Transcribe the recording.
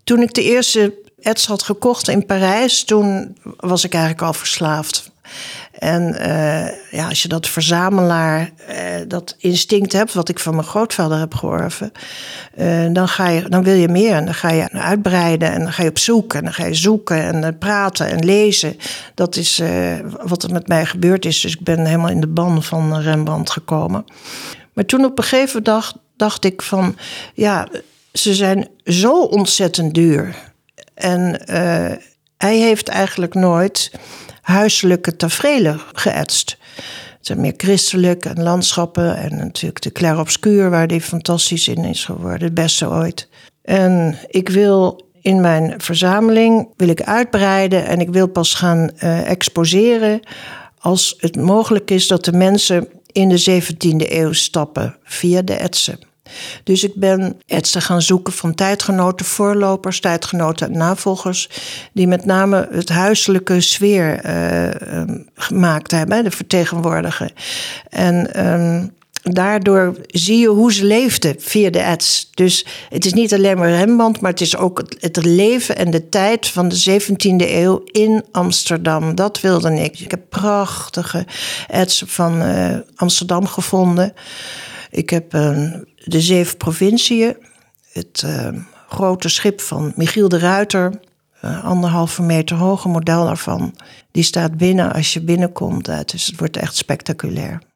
Toen ik de eerste ets had gekocht in Parijs, toen was ik eigenlijk al verslaafd. En als je dat verzamelaar, dat instinct hebt, wat ik van mijn grootvader heb geërven, dan wil je meer. En dan ga je uitbreiden en dan ga je op zoek. En dan ga je zoeken en praten en lezen. Dat is wat er met mij gebeurd is. Dus ik ben helemaal in de ban van Rembrandt gekomen. Maar toen op een gegeven dag dacht ik van, ze zijn zo ontzettend duur. En hij heeft eigenlijk nooit huiselijke taferelen geëtst. Het zijn meer christelijk en landschappen en natuurlijk de clair-obscur waar die fantastisch in is geworden, het beste ooit. En ik wil in mijn verzameling uitbreiden en ik wil pas gaan exposeren als het mogelijk is dat de mensen in de 17e eeuw stappen via de etsen. Dus ik ben etsen gaan zoeken van tijdgenoten, voorlopers, tijdgenoten en navolgers, die met name het huiselijke sfeer gemaakt hebben, de vertegenwoordigen. En daardoor zie je hoe ze leefden via de ets. Dus het is niet alleen maar Rembrandt, maar het is ook het leven en de tijd van de 17e eeuw in Amsterdam. Dat wilde ik. Ik heb prachtige etsen van Amsterdam gevonden. Ik heb de 7 provinciën, het grote schip van Michiel de Ruiter, 1,5 meter hoog, een model daarvan. Die staat binnen als je binnenkomt. Dus het wordt echt spectaculair.